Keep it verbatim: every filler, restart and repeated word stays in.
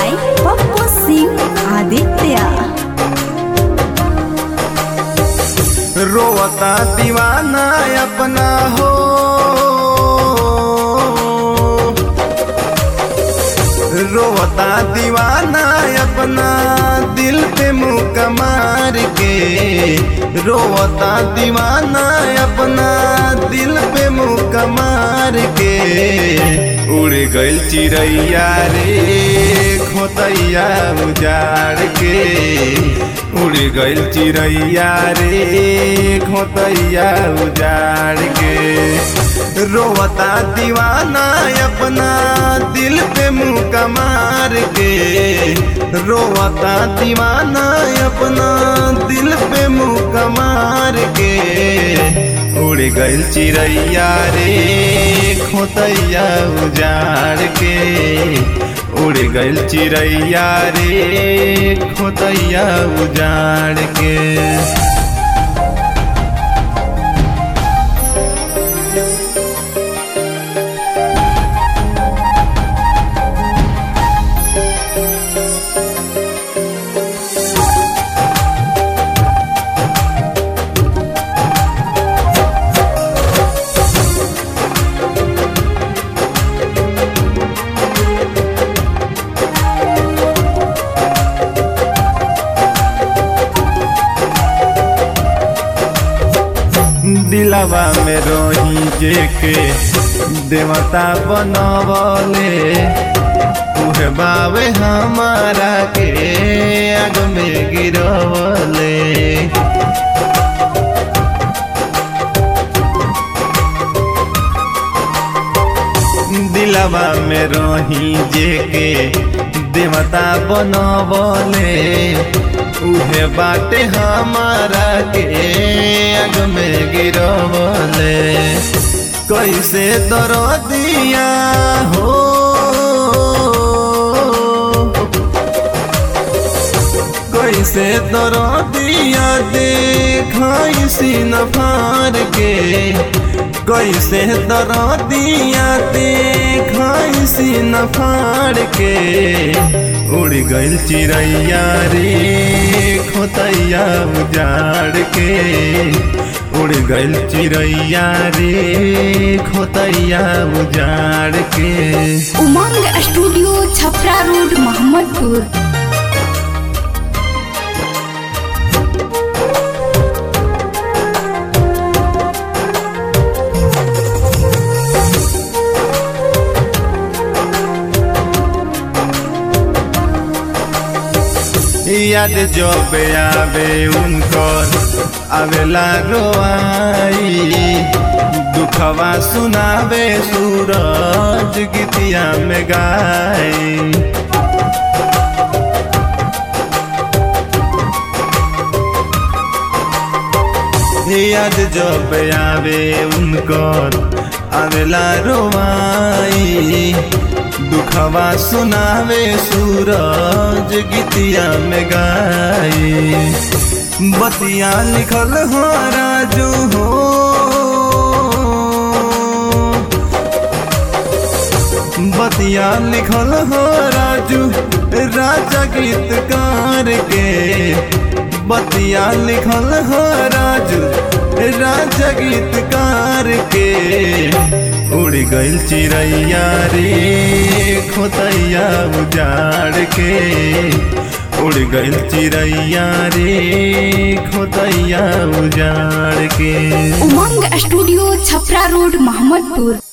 by Pappu Singh Aditya. रोवता दीवाना अपना हो, रोवता दीवाना अपना दिल पे मुक्का मार के, रोवता दीवाना अपना दिल पे मुक्का मार के। उड़ गइल चिड़ैया रे खोतैया उजाड़ के, उड़ गइल चिड़ैया रे खोतैया उजाड़ के। रोवता दीवाना अपना दिल पे मुक्का मार के, रोवता दीवाना अपना दिल पे मुक्का मार के। उड़ गइल चिड़ैया रे खोतैया उजाड़ के, उड़ गइल चिड़ैया रे खोतैया उजाड़ के। दिलवा में रोही जे के देवता बनवले, उहे बावे हमारा के आग में गिरवले। दिलवा में रोही जे के देवता बनवले, उहे बाटे हमारा के आग में गिरवले। कैसे दर्दिया हो, कैसे दर्दिया देखाई सीन फाड़ के, कैसे दर्दिया देखाई सीन फाड़ के। उड़ गइल चिड़ैया रे खोतैया उजाड़ के, उड़ गइल चिड़ैया रे खोतैया उजाड़ के। उमंग स्टूडियो छपरा रोड मोहम्मदपुर। याद जब आवे उनकर आवेला रोआई, दुखवा सुनावे सूरज गीतिया में गाई। याद जब आवे उनकर आवेला रोआई, दुखवा सुनावे सूरज गीतिया में गाई। बतिया लिखल हो राजू हो, बतिया लिखल हो राजू राजा गीतकार के, बतिया लिखल हो राजू राजा गीतकार के। उड़ गइल चिड़ैया रे खोतैया उजाड़ के, उड़ गइल चिड़ैया रे खोतैया उजाड़ के। उमंग स्टूडियो छपरा रोड मोहम्मदपुर।